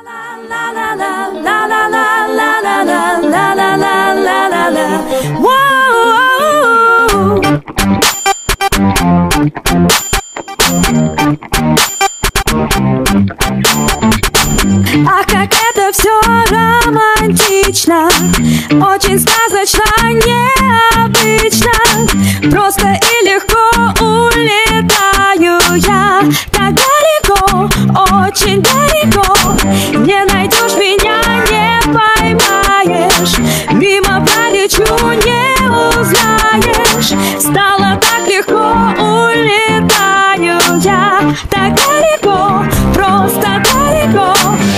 Ах, как это все романтично, очень сказочно, необычно. Просто и легко улетаю я так далеко, очень далеко. Не найдешь меня, не поймаешь, мимо пролечу, не узнаешь. Стало так легко, улетаю я так далеко, просто далеко.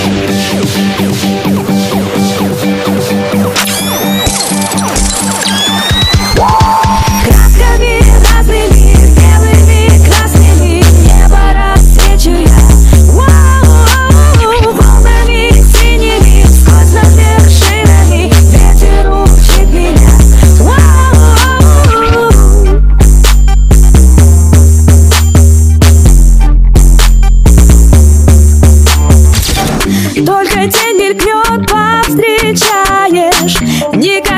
Красками разными, белыми, красными, небо рассвечу я. Волнами синими, сквозь над вершинами, ветер учит меня. Только тень мелькнет, повстречаешь.